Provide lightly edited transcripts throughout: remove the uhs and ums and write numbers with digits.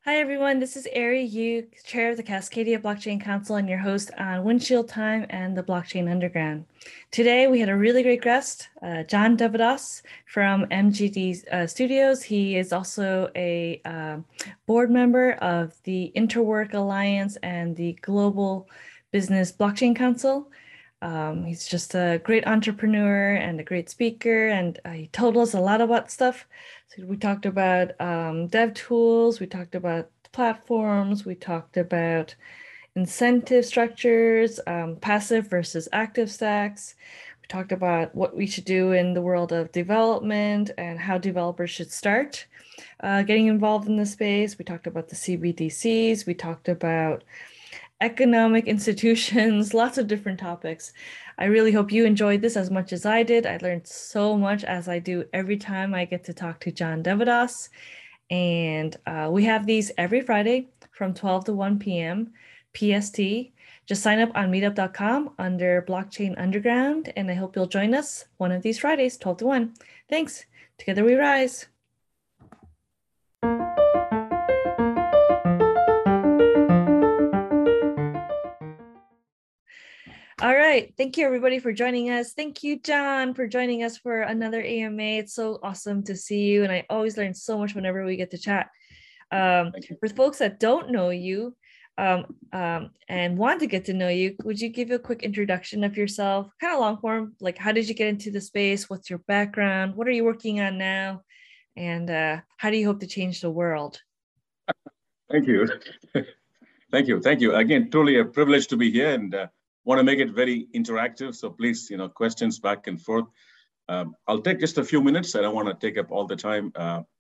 Hi, everyone. This is Ari Yu, Chair of the Cascadia Blockchain Council and your host on Windshield Time and the Blockchain Underground. Today, we had a really great guest, John Devadas from MGD Studios. He is also a board member of the Interwork Alliance and the Global Business Blockchain Council. He's just a great entrepreneur and a great speaker, and he told us a lot about stuff. So we talked about dev tools, we talked about platforms, we talked about incentive structures, passive versus active stacks. We talked about what we should do in the world of development and how developers should start getting involved in the space. We talked about the CBDCs. We talked about economic institutions, lots of different topics. I really hope you enjoyed this as much as I did. I learned so much, as I do every time I get to talk to John Devadas. And we have these every Friday from 12 to 1 p.m. PST. Just sign up on meetup.com under Blockchain Underground, and I hope you'll join us one of these Fridays, 12 to 1. Thanks. Together we rise. All right. Thank you, everybody, for joining us. Thank you, John, for joining us for another AMA. It's so awesome to see you. And I always learn so much whenever we get to chat. For folks that don't know you and want to get to know you, would you give a quick introduction of yourself, kind of long form? Like, how did you get into the space? What's your background? What are you working on now? And how do you hope to change the world? Thank you. Thank you. Thank you. Again, truly a privilege to be here, and want to make it very interactive. So please, questions back and forth. I'll take just a few minutes. I don't want to take up all the time.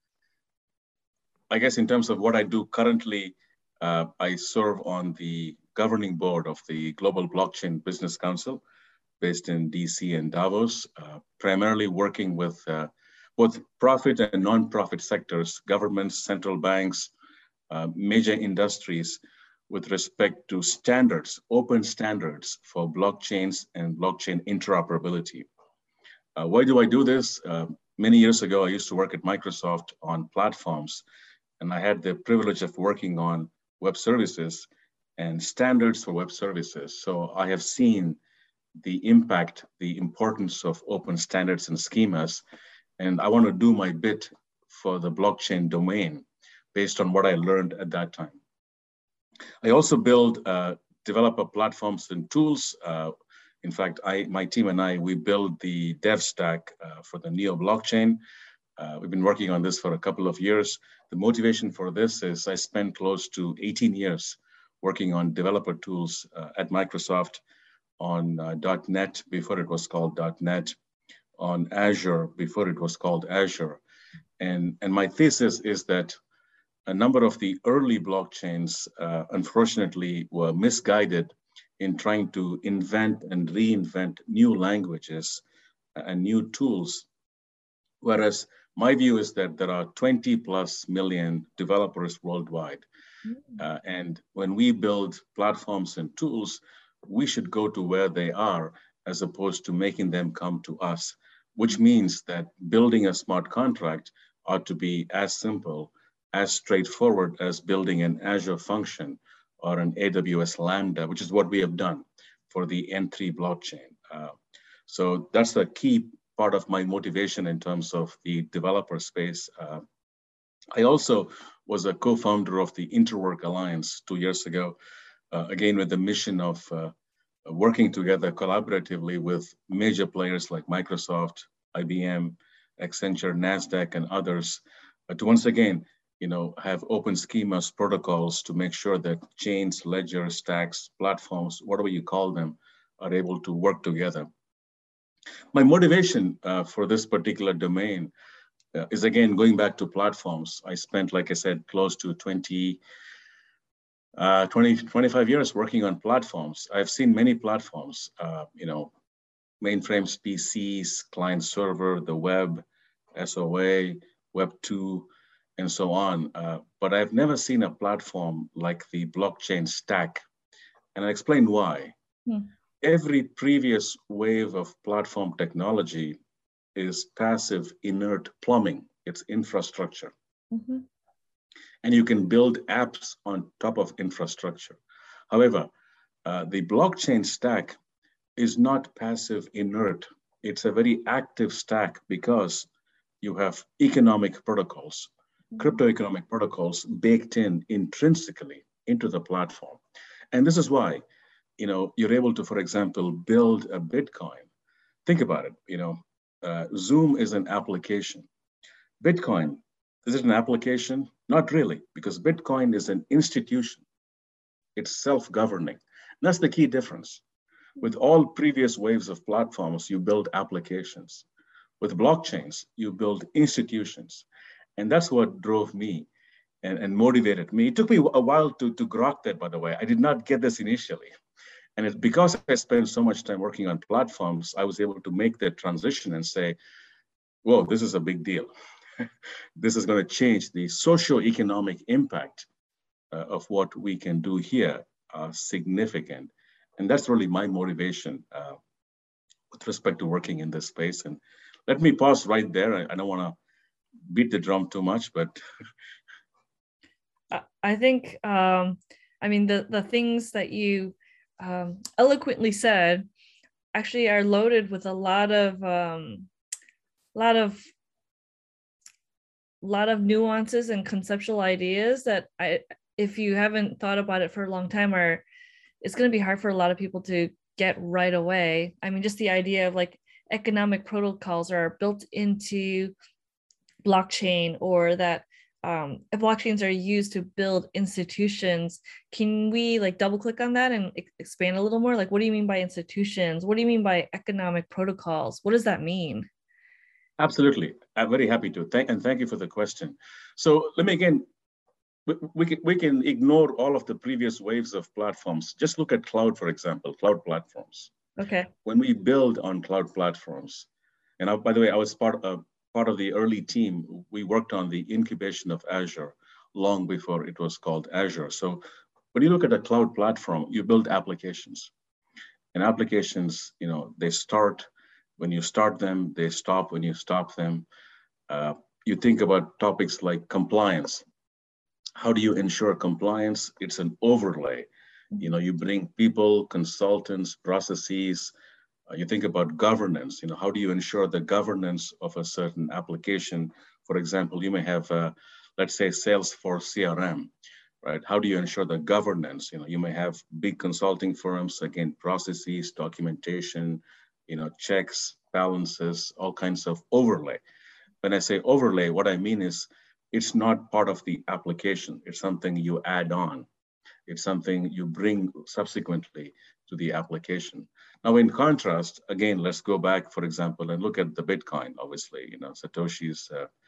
I guess in terms of what I do currently, I serve on the governing board of the Global Blockchain Business Council based in DC and Davos, primarily working with both profit and non-profit sectors, governments, central banks, major industries, with respect to standards, open standards for blockchains and blockchain interoperability. Why do I do this? Many years ago, I used to work at Microsoft on platforms, and I had the privilege of working on web services and standards for web services. So I have seen the impact, the importance of open standards and schemas, and I want to do my bit for the blockchain domain based on what I learned at that time. I also build developer platforms and tools. In fact, my team and I, we build the dev stack for the Neo blockchain. We've been working on this for a couple of years. The motivation for this is I spent close to 18 years working on developer tools at Microsoft, on .NET before it was called .NET, on Azure before it was called Azure. And my thesis is that a number of the early blockchains, unfortunately, were misguided in trying to invent and reinvent new languages and new tools. Whereas my view is that there are 20+ million developers worldwide. And when we build platforms and tools, we should go to where they are as opposed to making them come to us, which means that building a smart contract ought to be as simple, as straightforward as building an Azure function or an AWS Lambda, which is what we have done for the N3 blockchain. So that's the key part of my motivation in terms of the developer space. I also was a co-founder of the Interwork Alliance 2 years ago, again, with the mission of working together collaboratively with major players like Microsoft, IBM, Accenture, NASDAQ, and others to once again, have open schemas, protocols to make sure that chains, ledgers, stacks, platforms, whatever you call them, are able to work together. My motivation for this particular domain is, again, going back to platforms. I spent, like I said, close to 25 years working on platforms. I've seen many platforms, mainframes, PCs, client server, the web, SOA, Web 2, and so on. But I've never seen a platform like the blockchain stack. And I'll explain why. Every previous wave of platform technology is passive, inert plumbing. It's infrastructure. and you can build apps on top of infrastructure. However, the blockchain stack is not passive, inert. It's a very active stack because you have economic protocols, crypto economic protocols baked in intrinsically into the platform. And this is why, you're able to, for example, build a Bitcoin. Think about it, Zoom is an application. Bitcoin, is it an application? Not really, because Bitcoin is an institution. It's self-governing. That's the key difference. With all previous waves of platforms, you build applications. With blockchains, you build institutions. And that's what drove me and motivated me. It took me a while to grok that, by the way. I did not get this initially. And it's because I spent so much time working on platforms, I was able to make that transition and say, whoa, this is a big deal. This is going to change the socio-economic impact of what we can do here, significant. And that's really my motivation with respect to working in this space. And let me pause right there. I don't want to beat the drum too much, but. I think, the things that you eloquently said actually are loaded with a lot of nuances and conceptual ideas that if you haven't thought about it for a long time, it's going to be hard for a lot of people to get right away. I mean, just the idea of like economic protocols are built into blockchain, or that blockchains are used to build institutions. Can we like double click on that and expand a little more? Like, what do you mean by institutions? What do you mean by economic protocols? What does that mean? Absolutely. I'm very happy to. Thank you for the question. So let me again, we can ignore all of the previous waves of platforms. Just look at cloud, for example, cloud platforms. Okay. When we build on cloud platforms, and by the way, I was part of the early team. We worked on the incubation of Azure long before it was called Azure. So when you look at a cloud platform, you build applications. And applications, they start when you start them, they stop when you stop them. You think about topics like compliance. How do you ensure compliance? It's an overlay. You bring people, consultants, processes. You think about governance. How do you ensure the governance of a certain application? For example, you may have, let's say, Salesforce CRM, right? How do you ensure the governance? You may have big consulting firms, again, processes, documentation, checks, balances, all kinds of overlay. When I say overlay, what I mean is it's not part of the application. It's something you add on. It's something you bring subsequently to the application. Now, in contrast, again, let's go back, for example, and look at the Bitcoin, obviously, Satoshi's,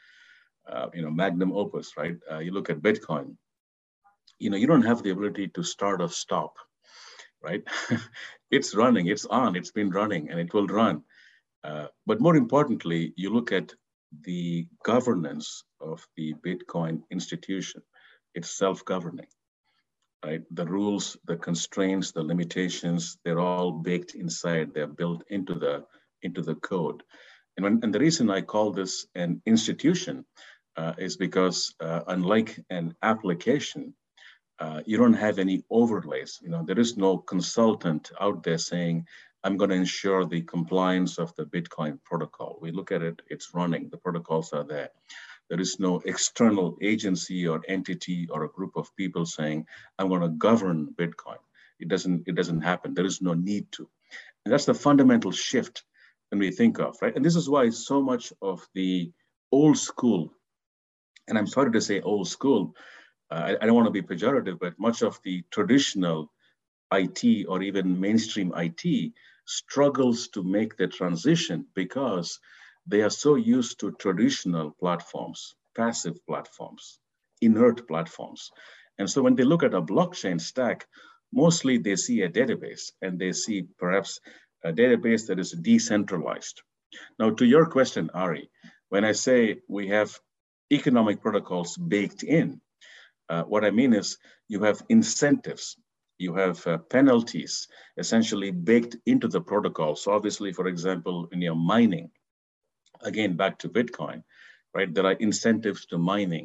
magnum opus, right? You look at Bitcoin, you don't have the ability to start or stop, right? It's running, it's on, it's been running, and it will run. But more importantly, you look at the governance of the Bitcoin institution. It's self-governing, right? The rules, the constraints, the limitations, they're all baked inside. They're built into the code. And the reason I call this an institution is because unlike an application, you don't have any overlays. There is no consultant out there saying, I'm going to ensure the compliance of the Bitcoin protocol. We look at it, it's running, the protocols are there. There is no external agency or entity or a group of people saying, I'm going to govern Bitcoin. It doesn't happen. There is no need to. And that's the fundamental shift when we think of, right? And this is why so much of the old school, and I'm sorry to say old school, I don't want to be pejorative, but much of the traditional IT or even mainstream IT struggles to make the transition because they are so used to traditional platforms, passive platforms, inert platforms. And so when they look at a blockchain stack, mostly they see a database and they see perhaps a database that is decentralized. Now, to your question, Ari, when I say we have economic protocols baked in, what I mean is you have incentives, you have penalties essentially baked into the protocol. So obviously, for example, in your mining, again, back to Bitcoin, right? There are incentives to mining.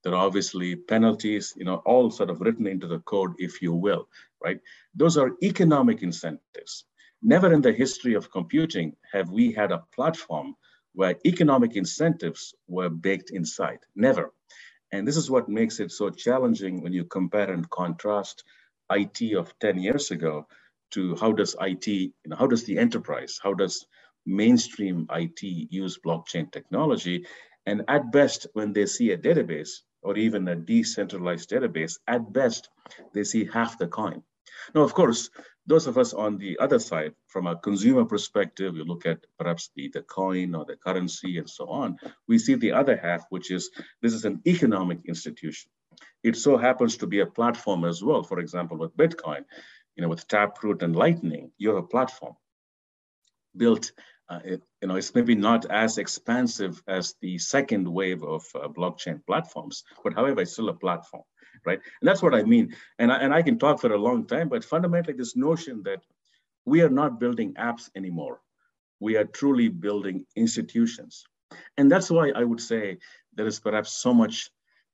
There are obviously penalties, all sort of written into the code, if you will, right? Those are economic incentives. Never in the history of computing have we had a platform where economic incentives were baked inside. Never. And this is what makes it so challenging when you compare and contrast IT of 10 years ago to how does IT, how does the enterprise, how does mainstream IT use blockchain technology? And at best, when they see a database or even a decentralized database, at best, they see half the coin. Now, of course, those of us on the other side, from a consumer perspective, we look at perhaps the coin or the currency and so on, we see the other half, which is this is an economic institution. It so happens to be a platform as well. For example, with Bitcoin, with Taproot and Lightning, you have a platform built. It's maybe not as expansive as the second wave of blockchain platforms, but however, it's still a platform, right? And that's what I mean. And I can talk for a long time, but fundamentally, this notion that we are not building apps anymore. We are truly building institutions. And that's why I would say there is perhaps so much,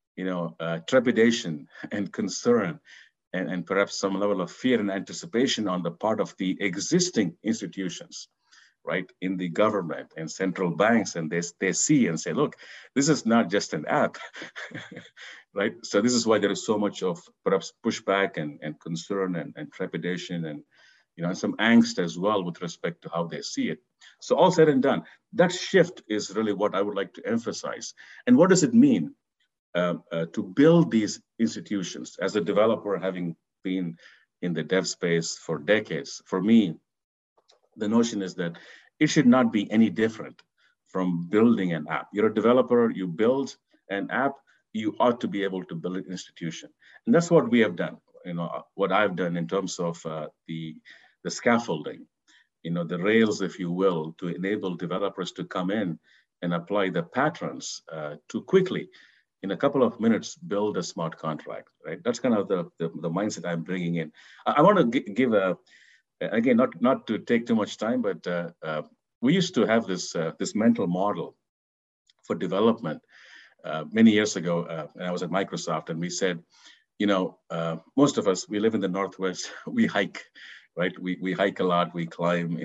trepidation and concern and perhaps some level of fear and anticipation on the part of the existing institutions, right, in the government and central banks, and they see and say, look, this is not just an app, right? So this is why there is so much of perhaps pushback and concern and trepidation and some angst as well with respect to how they see it. So all said and done, that shift is really what I would like to emphasize. And what does it mean to build these institutions? As a developer, having been in the dev space for decades, for me, the notion is that it should not be any different from building an app. You're a developer, you build an app, you ought to be able to build an institution. And that's what we have done, what I've done in terms of the scaffolding, the rails, if you will, to enable developers to come in and apply the patterns to quickly, in a couple of minutes, build a smart contract, right? That's kind of the mindset I'm bringing in. I want to give again, not to take too much time, but we used to have this mental model for development many years ago. And I was at Microsoft, and we said, most of us, we live in the Northwest, we hike, right? We hike a lot, we climb.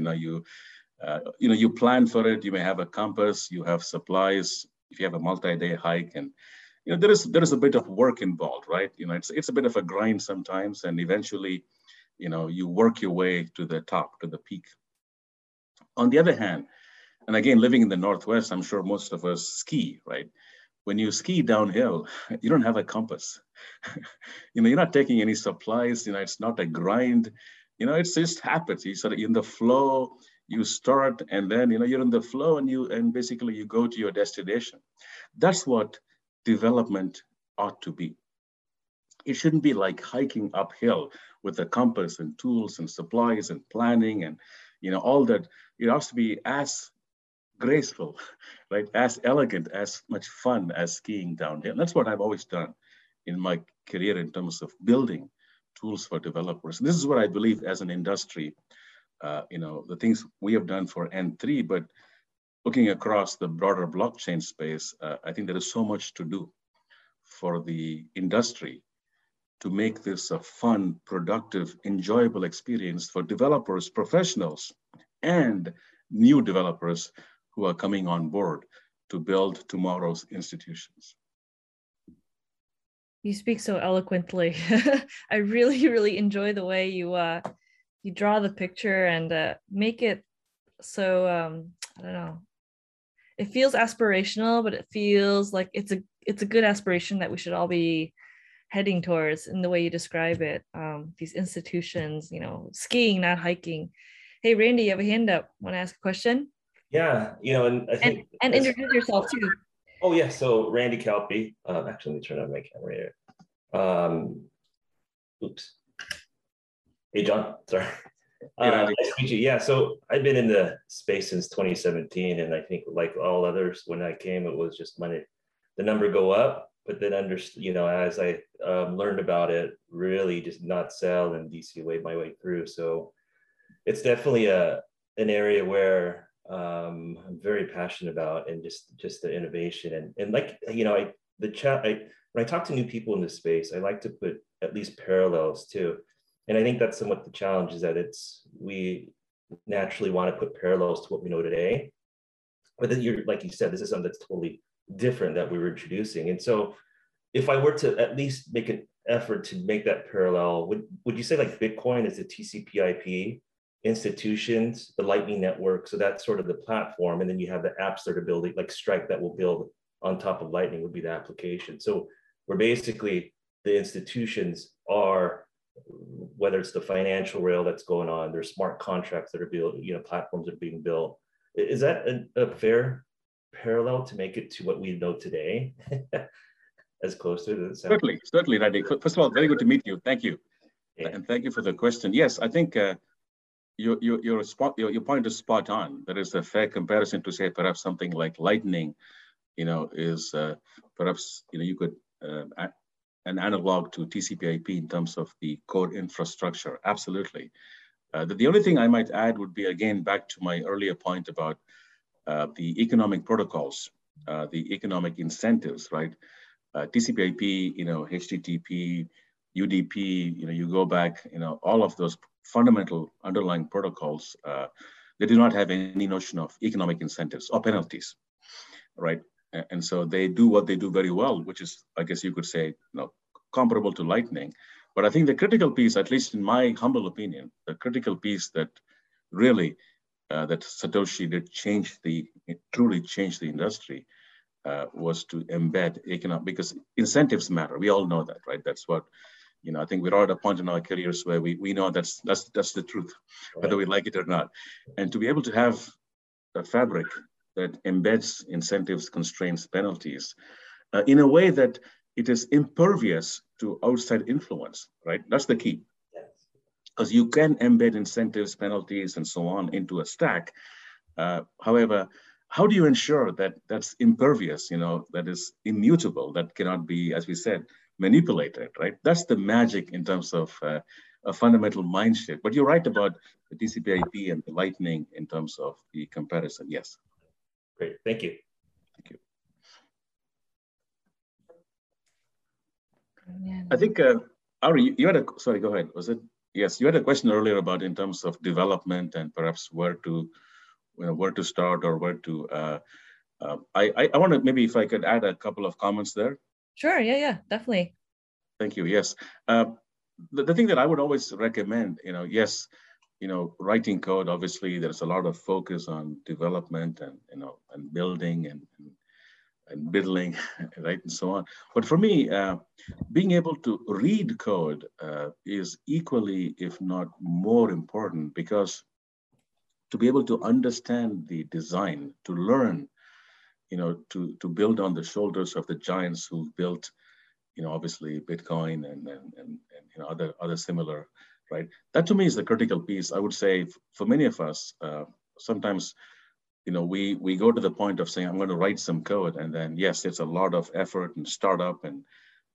You plan for it. You may have a compass, you have supplies. If you have a multi-day hike, and there is a bit of work involved, right? It's a bit of a grind sometimes, and eventually, you work your way to the top, to the peak. On the other hand, and again, living in the Northwest, I'm sure most of us ski, right? When you ski downhill, you don't have a compass. You're not taking any supplies. It's not a grind. It just happens. You sort of in the flow, you start, and then you're in the flow, and basically you go to your destination. That's what development ought to be. It shouldn't be like hiking uphill with a compass and tools and supplies and planning and all that. It has to be as graceful, right? As elegant, as much fun as skiing downhill. And that's what I've always done in my career in terms of building tools for developers. And this is what I believe as an industry, the things we have done for N3, but looking across the broader blockchain space, I think there is so much to do for the industry to make this a fun, productive, enjoyable experience for developers, professionals, and new developers who are coming on board to build tomorrow's institutions. You speak so eloquently. I really, really enjoy the way you draw the picture and make it so, I don't know, it feels aspirational, but it feels like it's a good aspiration that we should all be heading towards in the way you describe it. These institutions, skiing, not hiking. Hey, Randy, you have a hand up. Want to ask a question? Yeah, and I think and introduce yourself too. Oh yeah, so Randy Kalpe. Actually, let me turn on my camera here. Oops. Hey, John. Sorry. Nice to meet you. Yeah, so I've been in the space since 2017, and I think like all others, when I came, it was just the number go up. But then as I learned about it, really just not sell and DC my way through. So it's definitely an area where I'm very passionate about, and just the innovation and like the when I talk to new people in this space, I like to put at least parallels too. And I think that's somewhat the challenge, is that we naturally want to put parallels to what we know today. But then you're, like you said, this is something that's totally different that we were introducing. And so if I were to at least make an effort to make that parallel, would you say like Bitcoin is the TCP/IP, institutions, the Lightning Network, so that's sort of the platform, and then you have the apps that are building, like Strike, that will build on top of Lightning would be the application. So we're basically, the institutions are, whether it's the financial rail that's going on, there's smart contracts that are built, platforms that are being built. Is that a fair parallel to make it to what we know today? As close to it? Certainly, Randy. First of all, very good to meet you. Thank you. Yeah. And thank you for the question. Yes, I think your point is spot on. There is a fair comparison to say perhaps something like Lightning, is perhaps, you could, an analog to TCP/IP in terms of the core infrastructure. Absolutely. The only thing I might add would be, again, back to my earlier point about the economic protocols, the economic incentives, right? TCP/IP, HTTP, UDP, you go back, all of those fundamental underlying protocols, they do not have any notion of economic incentives or penalties, right? And so they do what they do very well, which is, I guess you could say, comparable to Lightning. But I think the critical piece, at least in my humble opinion, the critical piece that really, that Satoshi did truly change the industry, was to embed economic, because incentives matter. We all know that, right? That's what, I think we're all at a point in our careers where we know that's the truth, whether we like it or not. And to be able to have a fabric that embeds incentives, constraints, penalties, in a way that it is impervious to outside influence, right? That's the key. Because you can embed incentives, penalties, and so on into a stack. However, how do you ensure that that's impervious, that is immutable, that cannot be, as we said, manipulated, right? That's the magic in terms of a fundamental mind shift. But you're right about the TCP/IP and the Lightning in terms of the comparison. Yes. Great. Thank you. Thank you. I think, Ari, you had sorry, go ahead. Was it? Yes, you had a question earlier about in terms of development and perhaps where to start or where to, I want to, maybe if I could add a couple of comments there. Sure, yeah, definitely. Thank you, yes. The thing that I would always recommend, yes, writing code, obviously there's a lot of focus on development and, and building and building, right, and so on. But for me, being able to read code is equally, if not more important, because to be able to understand the design, to learn, to build on the shoulders of the giants who've built, obviously Bitcoin and other similar, right? That to me is the critical piece. I would say for many of us, sometimes, we go to the point of saying, I'm going to write some code, and then yes, it's a lot of effort and startup and,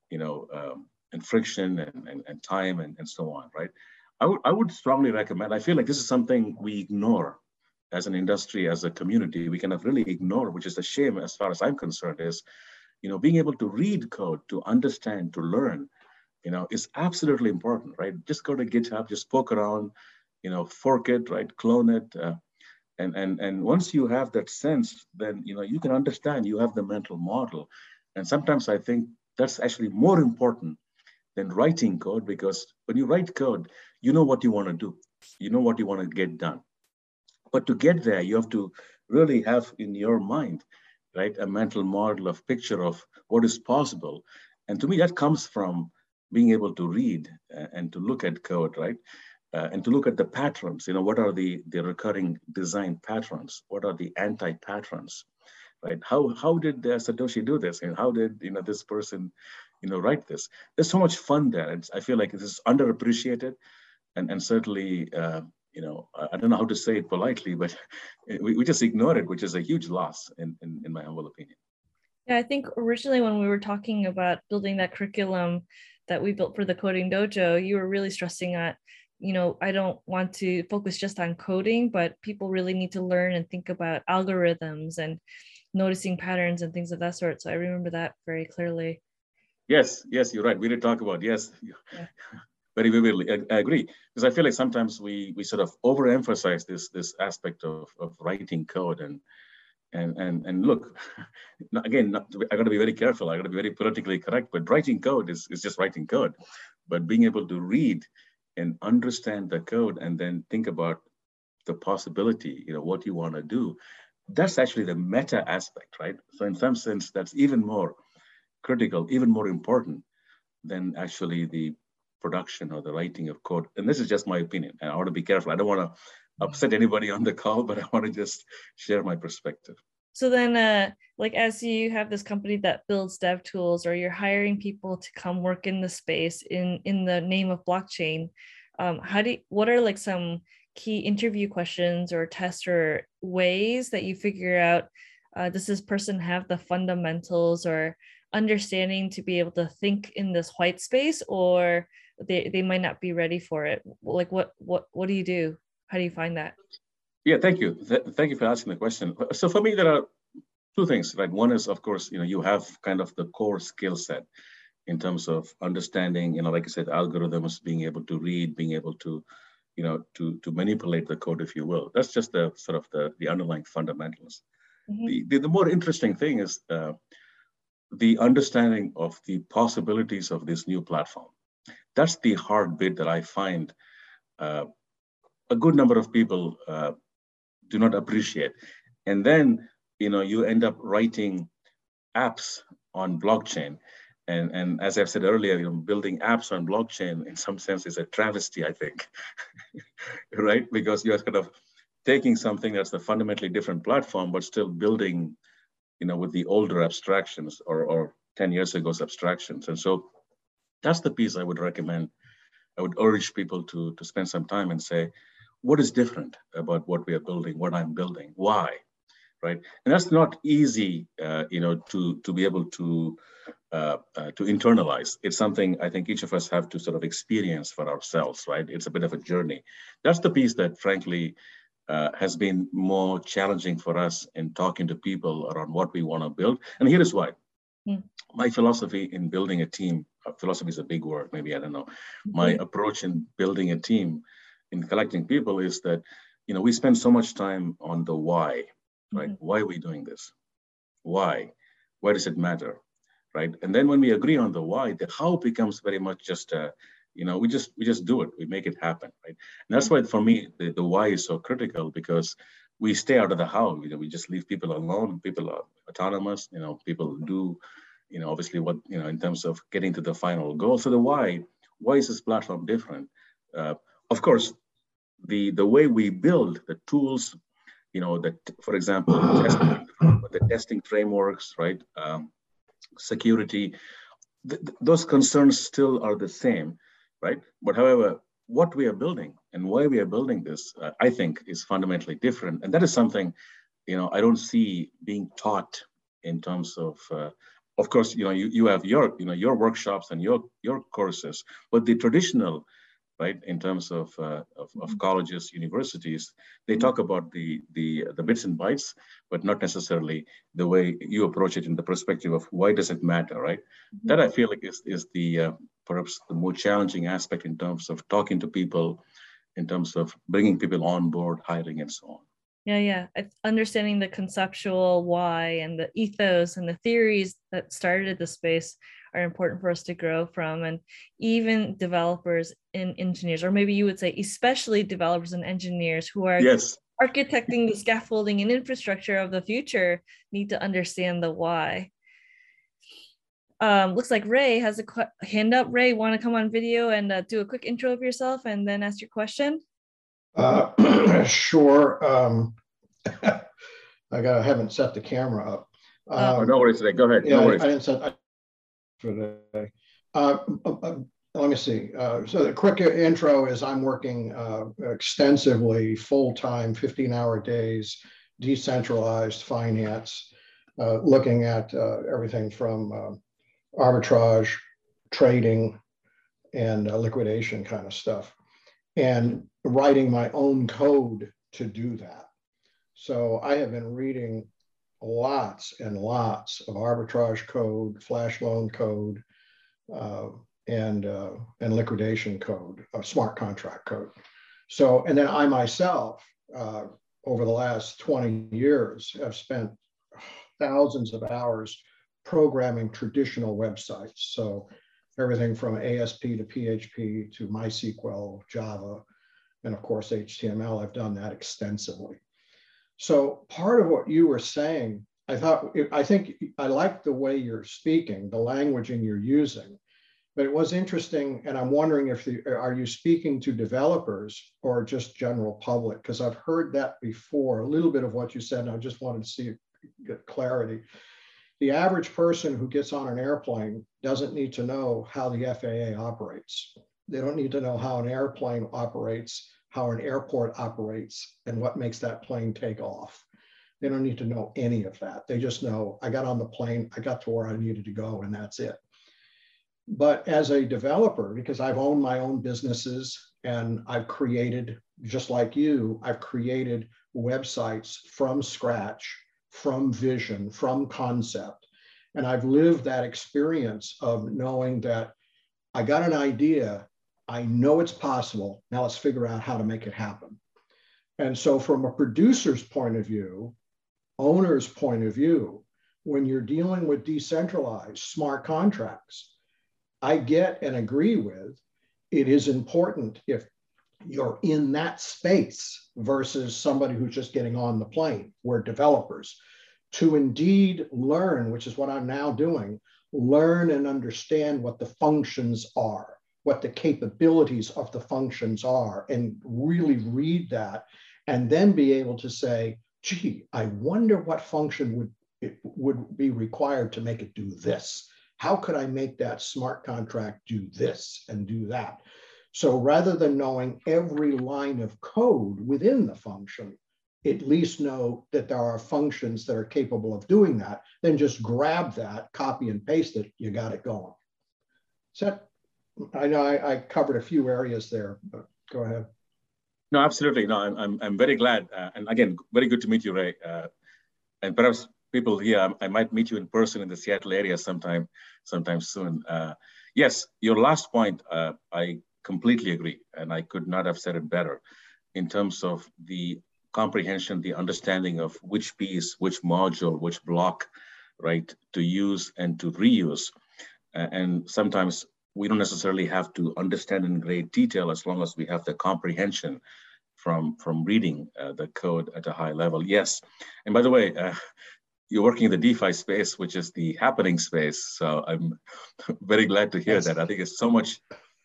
and friction and time and so on, right? I would strongly recommend, I feel like this is something we ignore as an industry, as a community, we kind of really ignore, which is a shame as far as I'm concerned, is, being able to read code, to understand, to learn, is absolutely important, right? Just go to GitHub, just poke around, fork it, right? Clone it. And once you have that sense, then, you can understand, you have the mental model. And sometimes I think that's actually more important than writing code, because when you write code, you know what you want to do, you know what you want to get done. But to get there, you have to really have in your mind, right, a mental model of picture of what is possible. And to me, that comes from being able to read and to look at code, right? And to look at the patterns, what are the recurring design patterns? What are the anti-patterns, right? How did Satoshi do this? And how did, this person, write this? There's so much fun there. And I feel like this is underappreciated. And certainly, I don't know how to say it politely, but we just ignore it, which is a huge loss in my humble opinion. Yeah, I think originally when we were talking about building that curriculum that we built for the Coding Dojo, you were really stressing at, I don't want to focus just on coding, but people really need to learn and think about algorithms and noticing patterns and things of that sort. So I remember that very clearly. Yes, yes, you're right. We did talk about, yes, Yeah. very vividly. I agree. Because I feel like sometimes we sort of overemphasize this aspect of writing code and look, again, I got to be very careful. I got to be very politically correct, but writing code is just writing code. But being able to read and understand the code and then think about the possibility, what you want to do, that's actually the meta aspect, right? So in some sense, that's even more critical, even more important than actually the production or the writing of code. And this is just my opinion. And I want to be careful. I don't want to upset anybody on the call, but I want to just share my perspective. So then, like as you have this company that builds dev tools, or you're hiring people to come work in the space in the name of blockchain, what are like some key interview questions or tests or ways that you figure out does this person have the fundamentals or understanding to be able to think in this white space, or they might not be ready for it? Like what do you do? How do you find that? Yeah, thank you. Thank you for asking the question. So for me, there are two things, right? One is, of course, you have kind of the core skill set in terms of understanding, like I said, algorithms, being able to read, being able to, to manipulate the code, if you will. That's just the sort of the underlying fundamentals. Mm-hmm. The more interesting thing is the understanding of the possibilities of this new platform. That's the hard bit that I find a good number of people do not appreciate. And then, you end up writing apps on blockchain. And as I've said earlier, building apps on blockchain in some sense is a travesty, I think, right? Because you're kind of taking something that's a fundamentally different platform, but still building, with the older abstractions or 10 years ago's abstractions. And so that's the piece I would recommend. I would urge people to spend some time and say, what is different about what we are building, what I'm building, why, right? And that's not easy, to be able to internalize. It's something I think each of us have to sort of experience for ourselves, right? It's a bit of a journey. That's the piece that, frankly, has been more challenging for us in talking to people around what we want to build. And here is why. My philosophy in building a team, philosophy is a big word, maybe, I don't know. My approach in building a team, in collecting people, is that, we spend so much time on the why, right? Why are we doing this? Why? Why does it matter, right? And then when we agree on the why, the how becomes very much just we just do it. We make it happen, right? And that's why, for me, the why is so critical, because we stay out of the how. We just leave people alone. People are autonomous. People do, obviously what, in terms of getting to the final goal. So the why is this platform different? Of course, the way we build the tools, that, for example, the testing frameworks, right? Security, those concerns still are the same, right? But however, what we are building and why we are building this, I think, is fundamentally different. And that is something, I don't see being taught in terms of course, you have your workshops and your courses, but the traditional, right, in terms of colleges, universities, they talk about the bits and bytes, but not necessarily the way you approach it in the perspective of why does it matter, right? That, I feel like, is the perhaps the more challenging aspect in terms of talking to people, in terms of bringing people on board, hiring, and so on. Yeah. Understanding the conceptual why and the ethos and the theories that started the space are important for us to grow from. And even developers and engineers, or maybe you would say especially developers and engineers who are architecting the scaffolding and infrastructure of the future, need to understand the why. Looks like Ray has a hand up. Ray, want to come on video and do a quick intro of yourself and then ask your question? Sure. I haven't set the camera up. No worries today. Go ahead. Yeah, no worries. I didn't set for today. Let me see. So the quick intro is I'm working extensively, full-time, 15-hour days, decentralized finance, looking at everything from arbitrage, trading, and liquidation kind of stuff, and writing my own code to do that. So I have been reading lots and lots of arbitrage code, flash loan code, and liquidation code, smart contract code. So, and then I myself, over the last 20 years, have spent thousands of hours programming traditional websites. So everything from ASP to PHP to MySQL, Java, and of course HTML. I've done that extensively. So part of what you were saying, I think I like the way you're speaking, the languaging you're using, but it was interesting. And I'm wondering are you speaking to developers or just general public? Because I've heard that before, a little bit of what you said, and I just wanted to get clarity. The average person who gets on an airplane doesn't need to know how the FAA operates. They don't need to know how an airplane operates, how an airport operates, and what makes that plane take off. They don't need to know any of that. They just know, I got on the plane, I got to where I needed to go, and that's it. But as a developer, because I've owned my own businesses and I've created, just like you, I've created websites from scratch, from vision, from concept. And I've lived that experience of knowing that I got an idea, I know it's possible, now let's figure out how to make it happen. And so from a producer's point of view, owner's point of view, when you're dealing with decentralized smart contracts, I get and agree with, it is important if you're in that space versus somebody who's just getting on the plane. We're developers to indeed learn, which is what I'm now doing, learn and understand what the functions are, what the capabilities of the functions are, and really read that, and then be able to say, gee, I wonder what function would be required to make it do this. How could I make that smart contract do this and do that? So rather than knowing every line of code within the function, at least know that there are functions that are capable of doing that, then just grab that, copy and paste it, you got it going. So I know I covered a few areas there, but go ahead. No, absolutely. No, I'm very glad. And again, very good to meet you, Ray. And perhaps people here, I might meet you in person in the Seattle area sometime soon. Yes, your last point, I completely agree. And I could not have said it better in terms of the comprehension, the understanding of which piece, which module, which block, right, to use and to reuse. And sometimes we don't necessarily have to understand in great detail as long as we have the comprehension from reading the code at a high level. Yes. And by the way, you're working in the DeFi space, which is the happening space. So I'm very glad to hear that. I think it's so much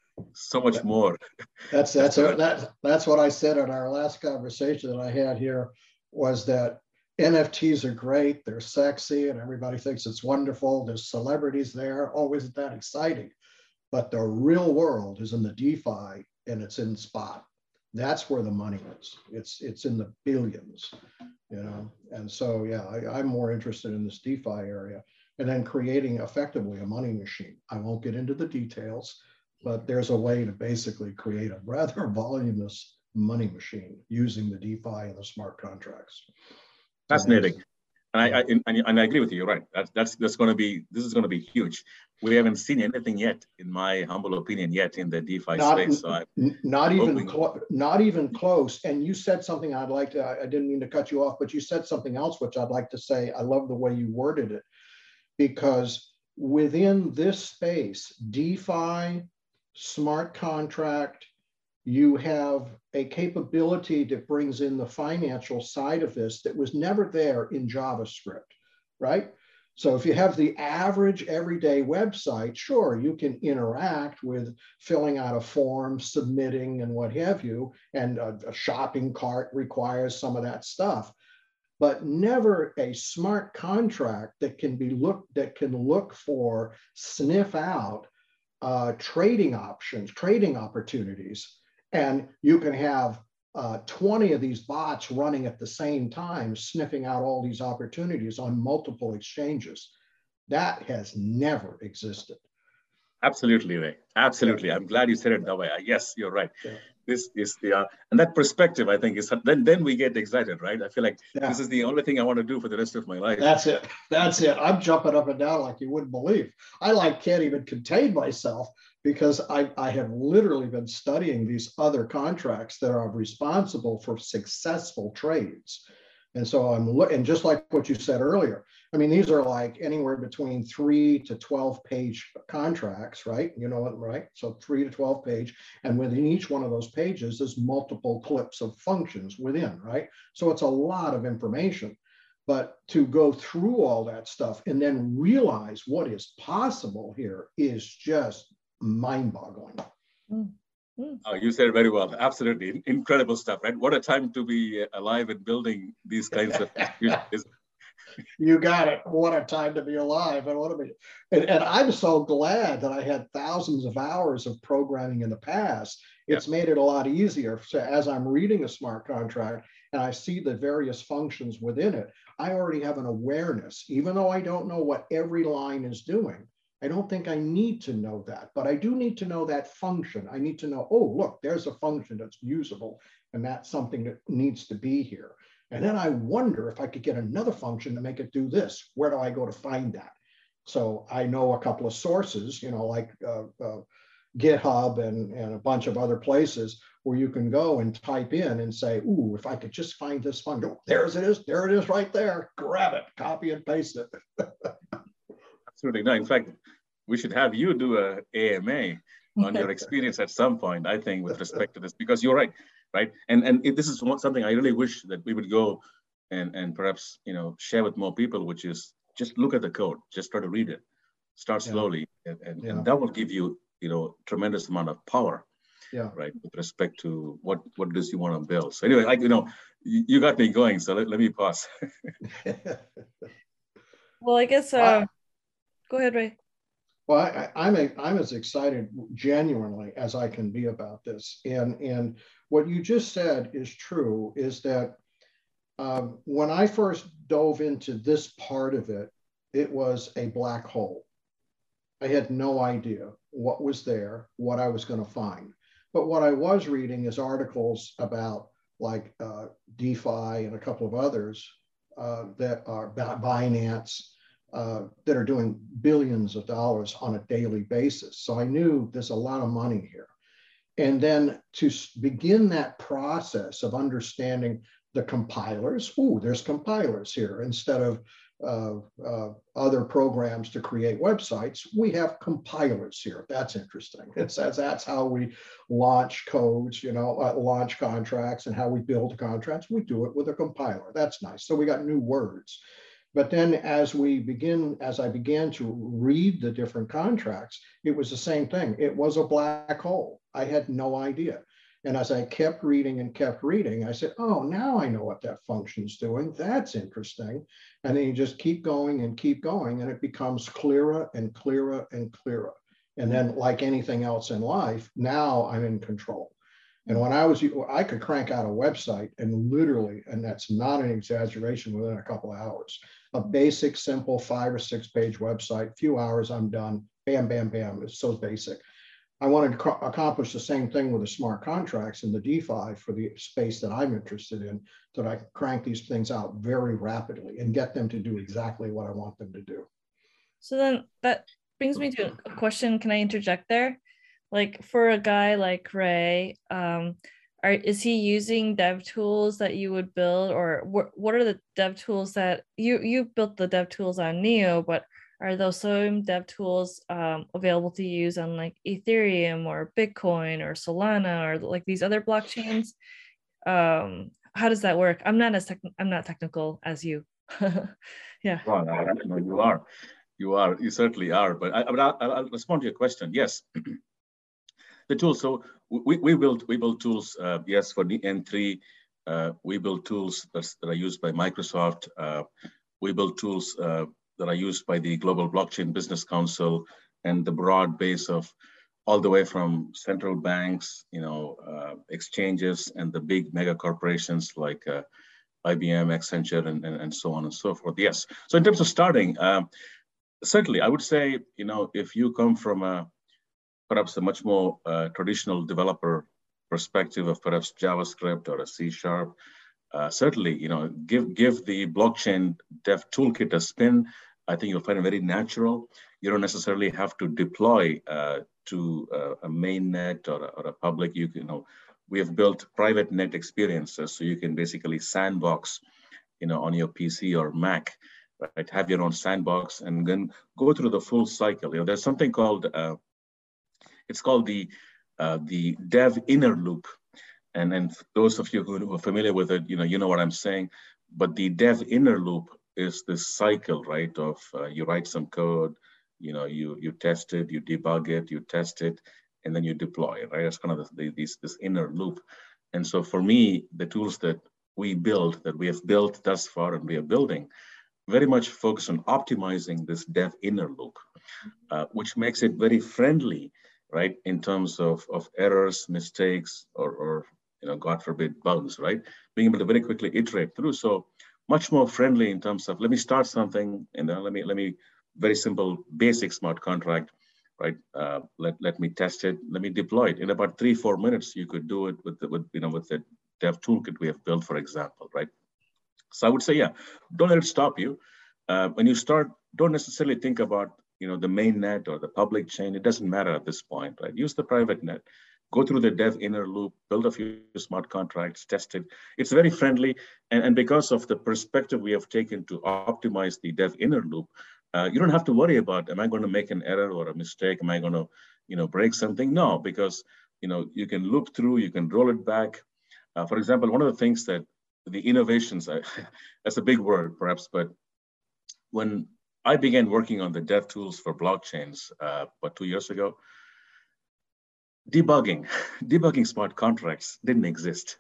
more. That's what I said in our last conversation that I had here, was that NFTs are great, they're sexy, and everybody thinks it's wonderful. There's celebrities there. Oh, isn't that exciting? But the real world is in the DeFi, and it's in spot. That's where the money is. It's in the billions, you know. And so, yeah, I'm more interested in this DeFi area, and then creating effectively a money machine. I won't get into the details, but there's a way to basically create a rather voluminous money machine using the DeFi and the smart contracts. Fascinating. And I agree with you. You're right. This is going to be huge. We haven't seen anything yet, in my humble opinion, yet in the DeFi space. So not even close. And you said something I'd like to. I didn't mean to cut you off, but you said something else which I'd like to say. I love the way you worded it, because within this space, DeFi, smart contract, you have a capability that brings in the financial side of this that was never there in JavaScript, right? So if you have the average everyday website, sure, you can interact with filling out a form, submitting, and what have you, and a shopping cart requires some of that stuff, but never a smart contract that can look for, sniff out trading options, trading opportunities. And you can have 20 of these bots running at the same time, sniffing out all these opportunities on multiple exchanges. That has never existed. Absolutely, Ray. Absolutely. Yeah. I'm glad you said it that way. Yes, you're right. Yeah. this is the and that perspective, I think, is then we get excited, right? I feel like this is the only thing I want to do for the rest of my life. That's it. That's it. I'm jumping up and down like you wouldn't believe. I can't even contain myself because I have literally been studying these other contracts that are responsible for successful trades. And so I'm looking, just like what you said earlier, I mean, these are like anywhere between 3 to 12 page contracts, right? You know what, right? So 3 to 12 page, and within each one of those pages, there's multiple clips of functions within, right? So it's a lot of information. But to go through all that stuff and then realize what is possible here is just mind-boggling. Oh, you said it very well. Absolutely. Incredible stuff, right? What a time to be alive and building these kinds of institutions. You got it. What a time to be alive. And I'm so glad that I had thousands of hours of programming in the past. It's made it a lot easier. So as I'm reading a smart contract and I see the various functions within it, I already have an awareness, even though I don't know what every line is doing. I don't think I need to know that, but I do need to know that function. I need to know, oh, look, there's a function that's usable, and that's something that needs to be here. And then I wonder if I could get another function to make it do this. Where do I go to find that? So I know a couple of sources, you know, like GitHub and a bunch of other places where you can go and type in and say, ooh, if I could just find this function, oh, there it is right there. Grab it, copy and paste it. Absolutely. No, in fact, we should have you do a AMA on your experience at some point, I think, with respect to this, because you're right? And this is something I really wish that we would go and perhaps, you know, share with more people, which is just look at the code, just try to read it, start slowly, and that will give you, you know, tremendous amount of power, right, with respect to what it is you want to build. So anyway, you know, you got me going, so let me pause. Well, I guess, go ahead, Ray. Well, I'm as excited genuinely as I can be about this. And what you just said is true, is that when I first dove into this part of it, it was a black hole. I had no idea what was there, what I was going to find. But what I was reading is articles about like DeFi and a couple of others that are Binance, that are doing billions of dollars on a daily basis. So I knew there's a lot of money here. And then to begin that process of understanding the compilers, ooh, there's compilers here. Instead of other programs to create websites, we have compilers here. That's interesting. That's how we launch codes, you know, launch contracts, and how we build contracts. We do it with a compiler. That's nice. So we got new words. But then as I began to read the different contracts, it was the same thing. It was a black hole. I had no idea. And as I kept reading, I said, oh, now I know what that function's doing. That's interesting. And then you just keep going, and it becomes clearer and clearer and clearer. And then like anything else in life, now I'm in control. And when I could crank out a website and literally, and that's not an exaggeration, within a couple of hours, a basic, simple 5 or 6 page website, few hours, I'm done, bam, bam, bam. It's so basic. I wanted to accomplish the same thing with the smart contracts and the DeFi for the space that I'm interested in, that I crank these things out very rapidly and get them to do exactly what I want them to do. So then that brings me to a question. Can I interject there? Like for a guy like Ray, is he using dev tools that you would build, or what are the dev tools that you built the dev tools on Neo, but are those same dev tools available to use on like Ethereum or Bitcoin or Solana or like these other blockchains? How does that work? I'm not technical as you. Yeah. Well, no, you certainly are. But I'll respond to your question. Yes. The tools. So we build tools. Yes, for the N3, we build tools that are used by Microsoft. We build tools that are used by the Global Blockchain Business Council, and the broad base of all the way from central banks, you know, exchanges, and the big mega corporations like IBM, Accenture, and so on and so forth. Yes. So in terms of starting, certainly I would say, you know, if you come from perhaps a much more traditional developer perspective of perhaps JavaScript or a C#, certainly, give the blockchain dev toolkit a spin. I think you'll find it very natural. You don't necessarily have to deploy to a main net or a public. We have built private net experiences, so you can basically sandbox, on your PC or Mac, right? Have your own sandbox and then go through the full cycle. There's something called it's called the dev inner loop. And those of you who are familiar with it, you know what I'm saying. But the dev inner loop is this cycle, right? Of you write some code, you test it, you debug it, you test it, and then you deploy it, right? That's kind of this inner loop. And so for me, the tools that we have built thus far and we are building, very much focus on optimizing this dev inner loop, which makes it very friendly, right? In terms of errors, mistakes, or God forbid, bugs, right? Being able to very quickly iterate through. So much more friendly in terms of, let me start something, and then let me very simple, basic smart contract, right? Let me test it, let me deploy it. In about 3-4 minutes, you could do it with the dev toolkit we have built, for example, right? So I would say, yeah, don't let it stop you. When you start, don't necessarily think about, the main net or the public chain. It doesn't matter at this point, right? Use the private net. Go through the dev inner loop, build a few smart contracts, test it. It's very friendly. And because of the perspective we have taken to optimize the dev inner loop, you don't have to worry about, am I going to make an error or a mistake? Am I going to, break something? No, because, you can loop through, you can roll it back. For example, one of the things that the innovations, that's a big word perhaps, but when I began working on the dev tools for blockchains, 2 years ago, debugging smart contracts didn't exist.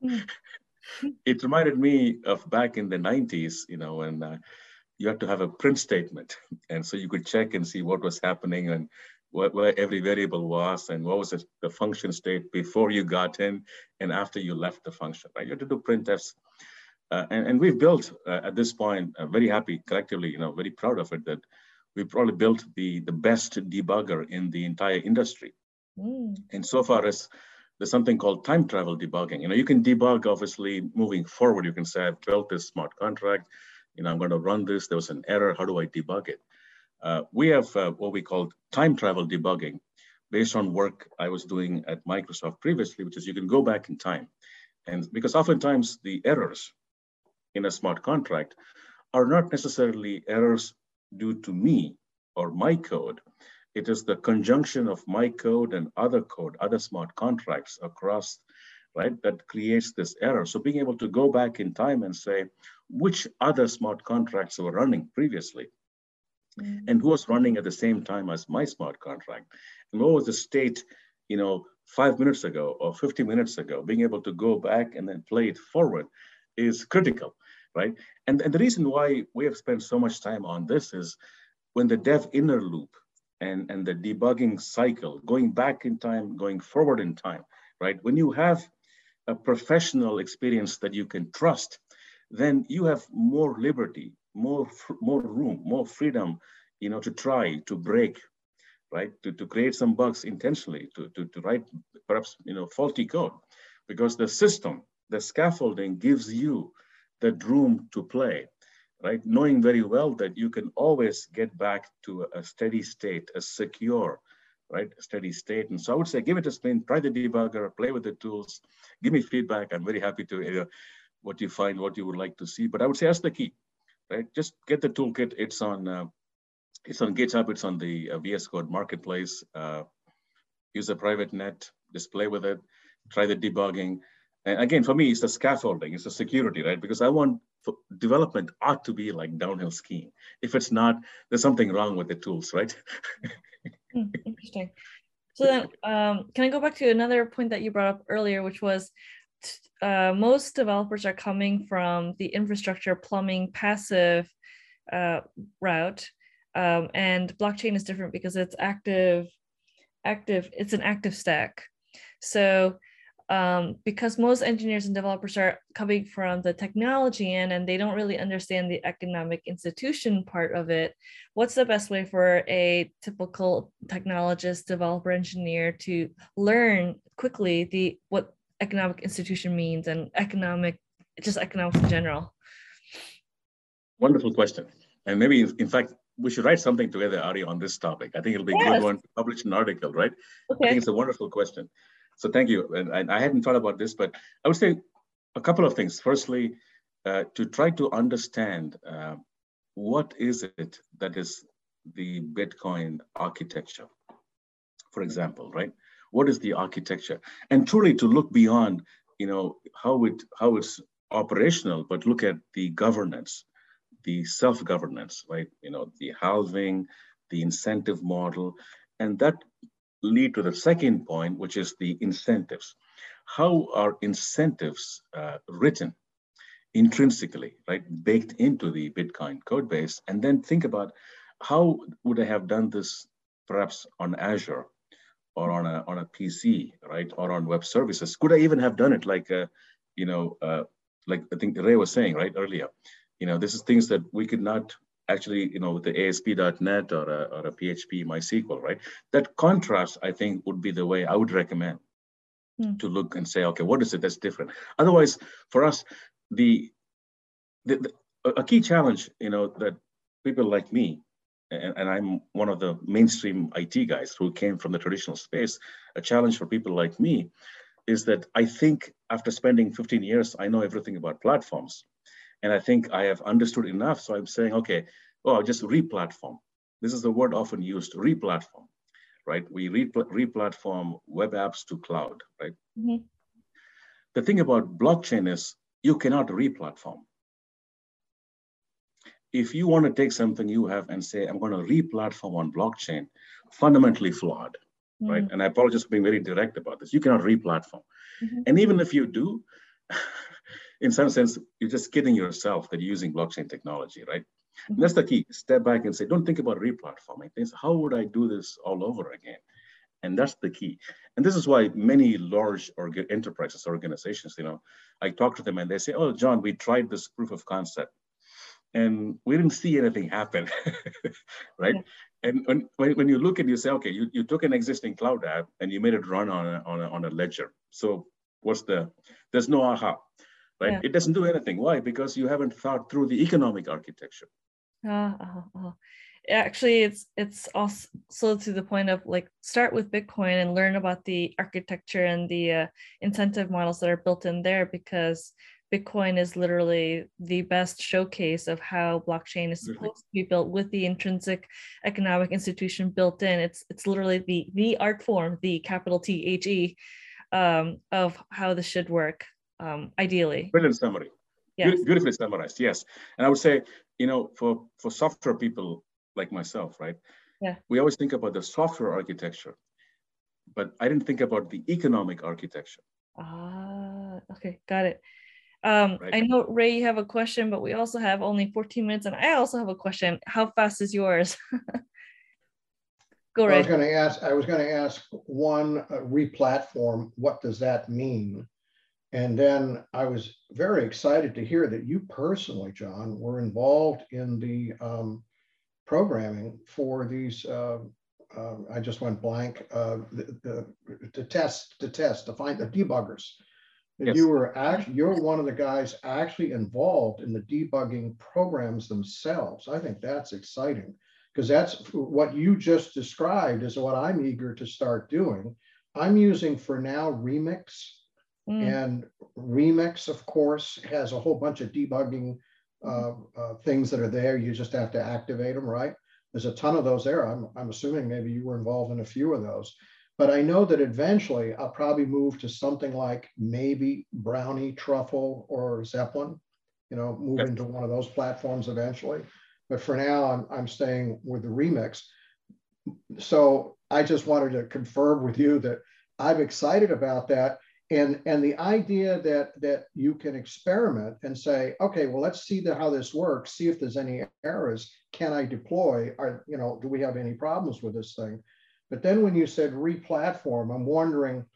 It reminded me of back in the 90s, when you had to have a print statement. And so you could check and see what was happening and where every variable was and what was the function state before you got in and after you left the function, right? You had to do printfs. And we've built, at this point, very happy collectively, very proud of it, that we've probably built the best debugger in the entire industry. And so far as there's something called time travel debugging. You can debug, obviously, moving forward. You can say, I've built this smart contract. I'm going to run this. There was an error. How do I debug it? We have what we call time travel debugging based on work I was doing at Microsoft previously, which is you can go back in time. And because oftentimes the errors in a smart contract are not necessarily errors due to me or my code. It is the conjunction of my code and other smart contracts across, right, that creates this error. So being able to go back in time and say, which other smart contracts were running previously and who was running at the same time as my smart contract? And what was the state, 5 minutes ago or 50 minutes ago? Being able to go back and then play it forward is critical, right? And the reason why we have spent so much time on this is when the dev inner loop and the debugging cycle, going back in time, going forward in time, right? When you have a professional experience that you can trust, then you have more liberty, more room, more freedom, to try, to break, right? To create some bugs intentionally, to write perhaps, faulty code, because the system, the scaffolding gives you that room to play, right? Knowing very well that you can always get back to a steady state, a secure, right? Steady state. And so I would say, give it a spin, try the debugger, play with the tools, give me feedback. I'm very happy to what you find, what you would like to see. But I would say that's the key, right? Just get the toolkit. It's on GitHub. It's on the VS Code Marketplace. Use a private net, just play with it, try the debugging. And again, for me, it's the scaffolding, it's the security, right? Because I want development ought to be like downhill skiing. If it's not, there's something wrong with the tools, right? Interesting. So then, can I go back to another point that you brought up earlier, which was most developers are coming from the infrastructure, plumbing, passive route, and blockchain is different because it's active. It's an active stack. So because most engineers and developers are coming from the technology end and they don't really understand the economic institution part of it. What's the best way for a typical technologist, developer, engineer to learn quickly what economic institution means and economics in general? Wonderful question. And maybe, in fact, we should write something together, Ari, on this topic. I think it'll be a good one to publish an article, right? Okay. I think it's a wonderful question. So thank you. And I hadn't thought about this, but I would say a couple of things. Firstly, to try to understand what is it that is the Bitcoin architecture, for example, right? What is the architecture? And truly to look beyond, how it's operational, but look at the governance, the self-governance, right? The halving, the incentive model, and that lead to the second point, which is the incentives. How are incentives written intrinsically, right? Baked into the Bitcoin code base, and then think about how would I have done this perhaps on Azure or on a PC, right? Or on web services? Could I even have done it like, like I think Ray was saying, right, earlier? This is things that we could not actually, with the ASP.NET or a PHP MySQL, right? That contrast, I think, would be the way I would recommend to look and say, okay, what is it that's different? Otherwise, for us, a key challenge, that people like me, and I'm one of the mainstream IT guys who came from the traditional space, a challenge for people like me is that I think after spending 15 years, I know everything about platforms. And I think I have understood enough. So I'm saying, okay, I'll just re-platform. This is the word often used, re-platform, right? We re-platform web apps to cloud, right? Mm-hmm. The thing about blockchain is you cannot re-platform. If you want to take something you have and say, I'm going to re-platform on blockchain, fundamentally flawed, right? And I apologize for being very direct about this. You cannot re-platform. And even if you do, in some sense, you're just kidding yourself that you're using blockchain technology, right? And that's the key. Step back and say, don't think about re-platforming. Think, how would I do this all over again? And that's the key. And this is why many large enterprises, organizations, I talk to them and they say, oh, John, we tried this proof of concept and we didn't see anything happen, right? And when you look and you say, okay, you took an existing cloud app and you made it run on a ledger. So there's no aha, right? Yeah. It doesn't do anything. Why? Because you haven't thought through the economic architecture. Actually, it's also to the point of like start with Bitcoin and learn about the architecture and the incentive models that are built in there, because Bitcoin is literally the best showcase of how blockchain is supposed to be built with the intrinsic economic institution built in. It's literally the art form, the capital THE, of how this should work, ideally. Brilliant summary. Yes. Beautifully summarized. Yes, and I would say, for software people like myself, right? Yeah. We always think about the software architecture, but I didn't think about the economic architecture. Okay, got it. Right. I know, Ray, you have a question, but we also have only 14 minutes, and I also have a question. How fast is yours? Go, Ray. I was going to ask one, re-platform, what does that mean? And then I was very excited to hear that you personally, John, were involved in the programming for these, I just went blank, to find the debuggers. Yes. You're one of the guys actually involved in the debugging programs themselves. I think that's exciting, because that's what you just described is what I'm eager to start doing. I'm using for now Remix, and Remix, of course, has a whole bunch of debugging things that are there. You just have to activate them, right? There's a ton of those there. I'm assuming maybe you were involved in a few of those. But I know that eventually I'll probably move to something like maybe Brownie, Truffle, or Zeppelin, move into one of those platforms eventually. But for now, I'm staying with the Remix. So I just wanted to confirm with you that I'm excited about that. And the idea that you can experiment and say, okay, well, let's see how this works, see if there's any errors. Can I deploy? Do we have any problems with this thing? But then when you said re-platform, I'm wondering,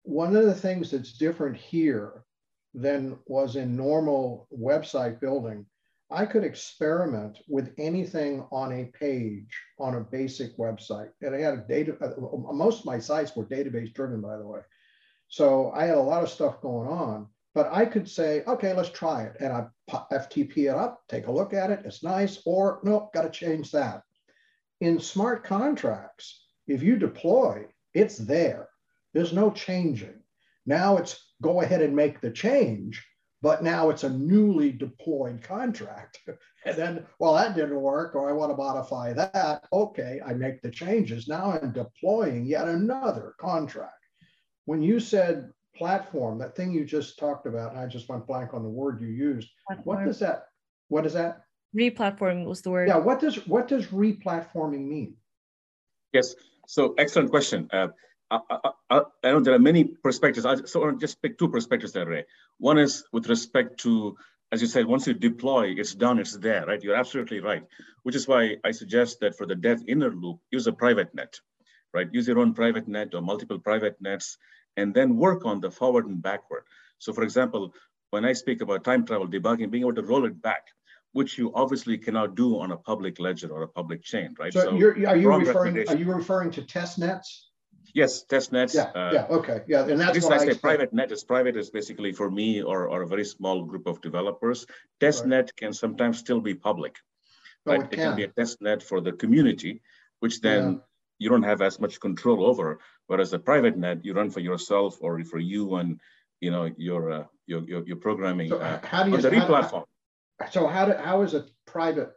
one of the things that's different here than was in normal website building, I could experiment with anything on a page on a basic website. And I had a data, most of my sites were database driven, by the way. So I had a lot of stuff going on, but I could say, okay, let's try it. And I FTP it up, take a look at it. It's nice, or nope, got to change that. In smart contracts, if you deploy, it's there. There's no changing. Now it's go ahead and make the change, but now it's a newly deployed contract. And then, well, that didn't work, or I want to modify that. Okay, I make the changes. Now I'm deploying yet another contract. When you said platform, that thing you just talked about, and I just went blank on the word you used. What is that? Replatforming was the word. Yeah, what does replatforming mean? Yes, so excellent question. I know there are many perspectives. I'll just pick two perspectives there, Ray. One is with respect to, as you said, once you deploy, it's done, it's there, right? You're absolutely right, which is why I suggest that for the dev inner loop, use a private net, right? Use your own private net or multiple private nets, and then work on the forward and backward. So for example, when I speak about time travel debugging, being able to roll it back, which you obviously cannot do on a public ledger or a public chain, right? So are you referring to test nets? Yes, test nets. Yeah, okay, yeah, and that's what I say private net is private is basically for me or a very small group of developers. Test net can sometimes still be public. Right? It can be a test net for the community, which then you don't have as much control over. Whereas a private net, you run for yourself or for you and your programming. So how do you replatform? So how is a private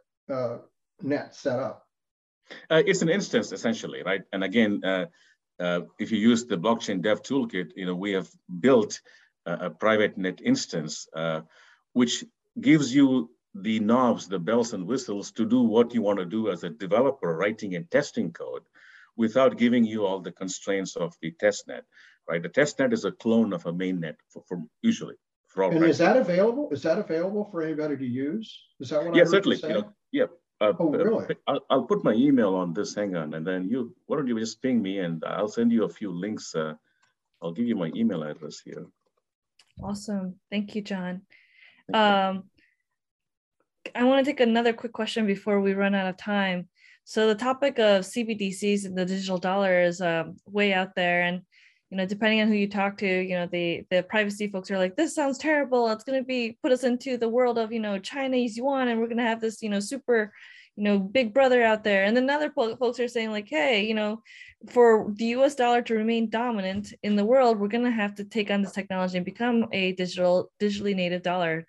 net set up? It's an instance essentially, right? And again, if you use the blockchain dev toolkit, we have built a private net instance, which gives you the knobs, the bells and whistles to do what you want to do as a developer writing and testing code without giving you all the constraints of the test net, right? The test net is a clone of a main net for usually. For all and is that available? Is that available for anybody to use? Is that what I heard certainly. you say? Yeah. Oh, really? I'll put my email on this. Hang on, and then why don't you just ping me, and I'll send you a few links. I'll give you my email address here. Awesome, thank you, John. I want to take another quick question before we run out of time. So the topic of CBDCs and the digital dollar is way out there, and depending on who you talk to, the privacy folks are like, this sounds terrible. It's going to put us into the world of, Chinese yuan, and we're going to have this, super, big brother out there. And then other folks are saying like, hey, for the US dollar to remain dominant in the world, we're going to have to take on this technology and become a digitally native dollar.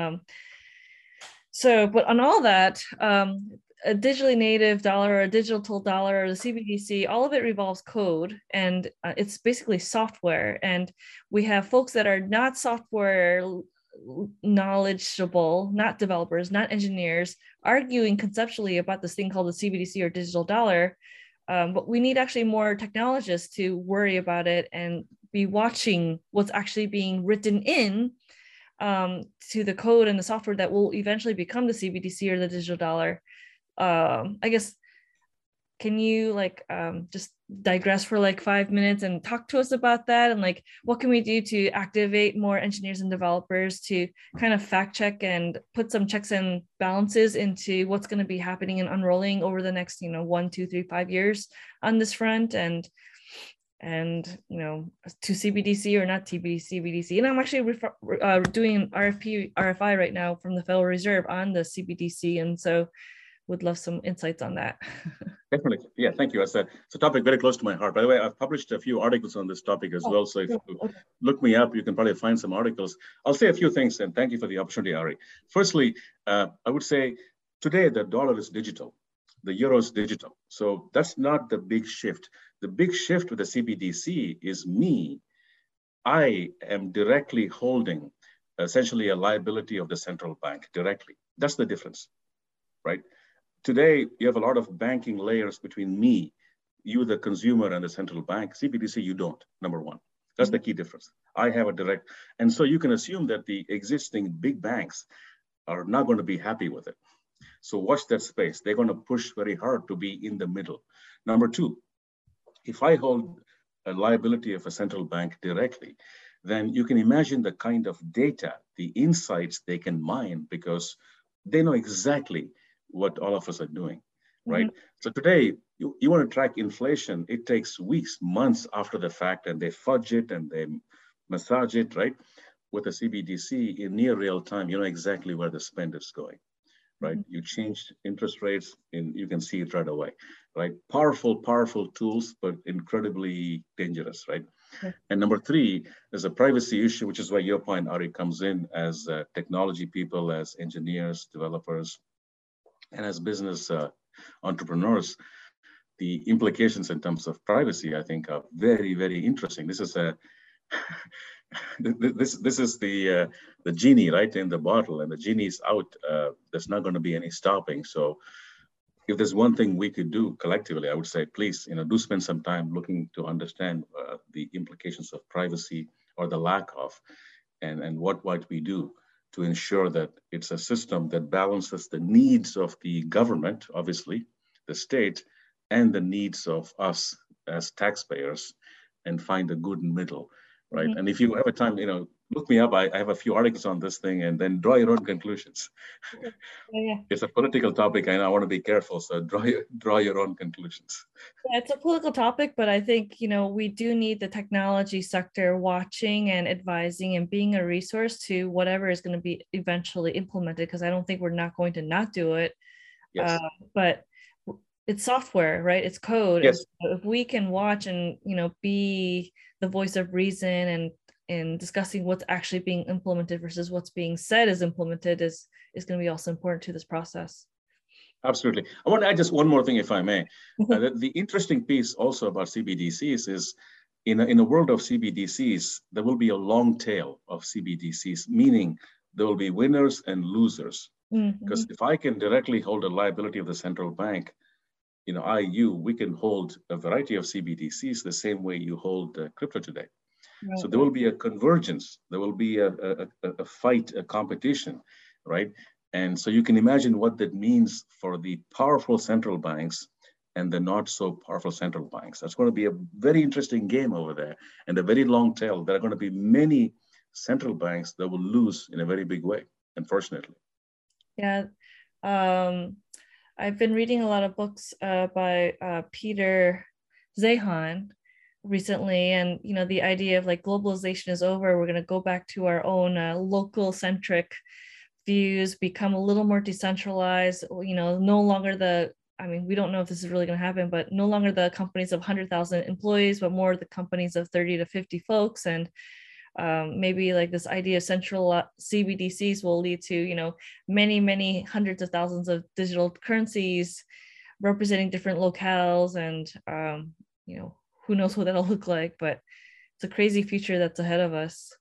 But on all that, a digitally native dollar or a digital dollar or the CBDC, all of it revolves code, and it's basically software. And we have folks that are not software knowledgeable, not developers, not engineers, arguing conceptually about this thing called the CBDC or digital dollar. But we need actually more technologists to worry about it and be watching what's actually being written in to the code and the software that will eventually become the CBDC or the digital dollar. I guess, can you just digress for 5 minutes and talk to us about that, and what can we do to activate more engineers and developers to kind of fact check and put some checks and balances into what's going to be happening and unrolling over the next 1, 2, 3, 5 years on this front, and to CBDC or not CBDC. And I'm actually doing an RFI right now from the Federal Reserve on the CBDC, and so would love some insights on that. Definitely. Yeah, thank you. It's a topic very close to my heart. By the way, I've published a few articles on this topic as well. So if you look me up, you can probably find some articles. I'll say a few things, and thank you for the opportunity, Ari. Firstly, I would say today the dollar is digital. The euro is digital. So that's not the big shift. The big shift with the CBDC is me. I am directly holding essentially a liability of the central bank directly. That's the difference, right? Today, you have a lot of banking layers between me, you, the consumer, and the central bank. CBDC, you don't, number one. That's the key difference. I have a direct, and so you can assume that the existing big banks are not going to be happy with it. So watch that space. They're going to push very hard to be in the middle. Number two, if I hold a liability of a central bank directly, then you can imagine the kind of data, the insights they can mine, because they know exactly what all of us are doing, right? So today, you want to track inflation, it takes weeks, months after the fact, and they fudge it and they massage it, right? With a CBDC in near real time, you know exactly where the spend is going, right? You change interest rates and you can see it right away, right? Powerful tools, but incredibly dangerous, right? And number three, there's a privacy issue, which is where your point, Ari, comes in as technology people, as engineers, developers, and as business entrepreneurs. The implications in terms of privacy, I think, are very interesting. This is a this is the genie right in the bottle, and the genie's out. There's not going to be any stopping. So if there's one thing we could do collectively, I would say, please, do spend some time looking to understand the implications of privacy or the lack of, and what might we do to ensure that it's a system that balances the needs of the government, obviously, the state, and the needs of us as taxpayers, and find a good middle, right? And if you have a time, look me up. I have a few articles on this thing, and then draw your own conclusions. It's a political topic, and I want to be careful. So draw your own conclusions. Yeah, it's a political topic, but I think, we do need the technology sector watching and advising and being a resource to whatever is going to be eventually implemented, because I don't think we're not going to not do it. Yes. But it's software, right? It's code. Yes. So if we can watch and, be the voice of reason and discussing what's actually being implemented versus what's being said is implemented is going to be also important to this process. Absolutely. I want to add just one more thing, if I may. The interesting piece also about CBDCs is in a world of CBDCs, there will be a long tail of CBDCs, meaning there will be winners and losers. Because if I can directly hold a liability of the central bank, we can hold a variety of CBDCs the same way you hold crypto today. Right. So there will be a convergence. There will be a fight, a competition, right? And so you can imagine what that means for the powerful central banks and the not so powerful central banks. That's going to be a very interesting game over there, and a very long tail. There are going to be many central banks that will lose in a very big way, unfortunately. Yeah. I've been reading a lot of books by Peter Zeihan recently, and the idea of like globalization is over. We're going to go back to our own local centric views, become a little more decentralized. No longer we don't know if this is really going to happen, but no longer the companies of 100,000 employees, but more the companies of 30 to 50 folks. And maybe like this idea of central CBDCs will lead to, many hundreds of thousands of digital currencies representing different locales. And, who knows what that'll look like, but it's a crazy future that's ahead of us.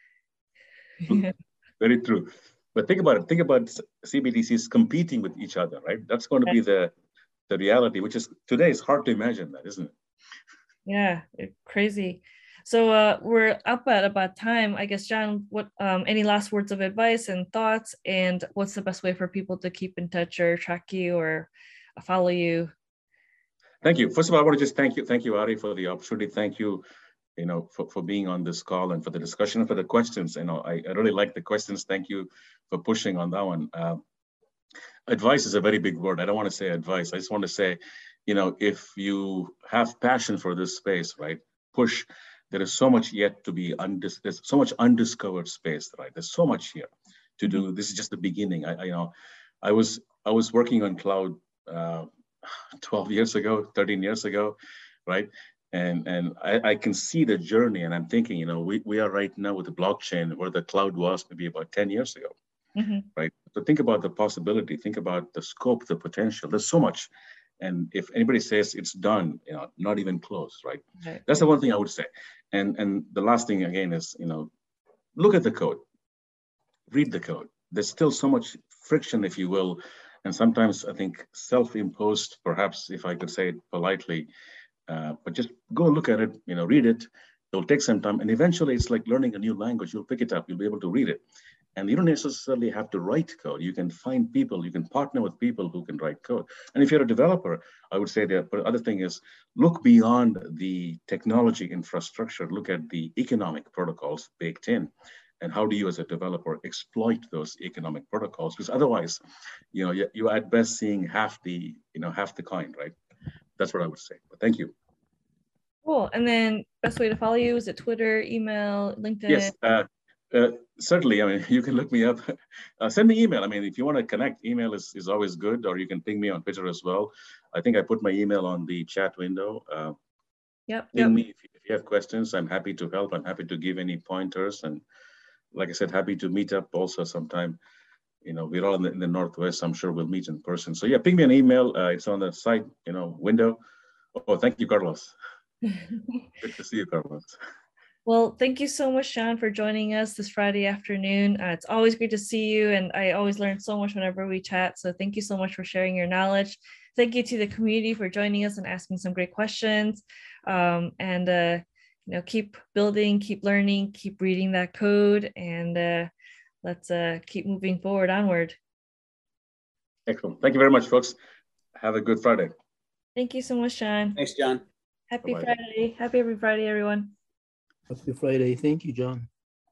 Very true. But think about it. Think about CBDCs competing with each other, right? That's going to be the reality, which is today is hard to imagine that, isn't it? Yeah, crazy. So we're up at about time. I guess, John, what any last words of advice and thoughts, and what's the best way for people to keep in touch or track you or follow you? Thank you. First of all, I want to just thank you, Ari, for the opportunity. Thank you, for being on this call and for the discussion and for the questions. I really like the questions. Thank you for pushing on that one. Advice is a very big word. I don't want to say advice. I just want to say, if you have passion for this space, right, push. There is so much yet to be there's so much undiscovered space, right? There's so much here to do. This is just the beginning. I was working on cloud 12 years ago, 13 years ago, right? And I can see the journey, and I'm thinking, we are right now with the blockchain where the cloud was maybe about 10 years ago, right? So think about the possibility, think about the scope, the potential. There's so much. And if anybody says it's done, not even close, right? That's the one thing I would say. And the last thing again is, look at the code, read the code. There's still so much friction, if you will. And sometimes I think self-imposed, perhaps, if I could say it politely, but just go look at it, read it. It'll take some time. And eventually it's like learning a new language. You'll pick it up. You'll be able to read it. And you don't necessarily have to write code. You can find people, you can partner with people who can write code. And if you're a developer, I would say the other thing is look beyond the technology infrastructure, look at the economic protocols baked in. And how do you as a developer exploit those economic protocols? Because otherwise, you're at best seeing half the coin, right? That's what I would say. But thank you. Cool. And then best way to follow you, is it Twitter, email, LinkedIn? Yes. Certainly, I mean, you can look me up. Send me email. I mean, if you want to connect, email is always good, or you can ping me on Twitter as well. I think I put my email on the chat window. Ping me if you have questions. I'm happy to help. I'm happy to give any pointers. And like I said, happy to meet up also sometime. We're all in the Northwest. I'm sure we'll meet in person. So yeah, ping me an email. It's on the site, window. Oh, thank you, Carlos. Good to see you, Carlos. Well, thank you so much, John, for joining us this Friday afternoon. It's always great to see you, and I always learn so much whenever we chat. So thank you so much for sharing your knowledge. Thank you to the community for joining us and asking some great questions. Keep building, keep learning, keep reading that code, and let's keep moving forward, onward. Excellent. Thank you very much, folks. Have a good Friday. Thank you so much, John. Thanks, John. Happy Friday. Happy every Friday, everyone. Happy Friday. Thank you, John.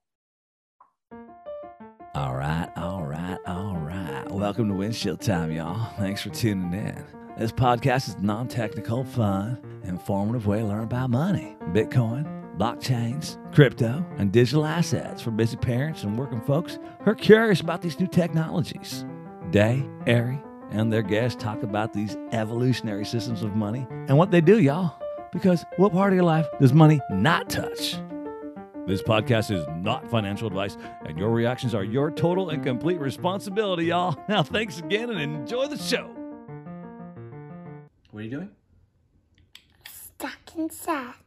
All right. Welcome to Windshield Time, y'all. Thanks for tuning in. This podcast is non-technical, fun, informative way to learn about money, Bitcoin, blockchains, crypto, and digital assets for busy parents and working folks who are curious about these new technologies. Day, Ari, and their guests talk about these evolutionary systems of money and what they do, y'all. Because what part of your life does money not touch? This podcast is not financial advice, and your reactions are your total and complete responsibility, y'all. Now, thanks again, and enjoy the show. What are you doing? Stuck inside.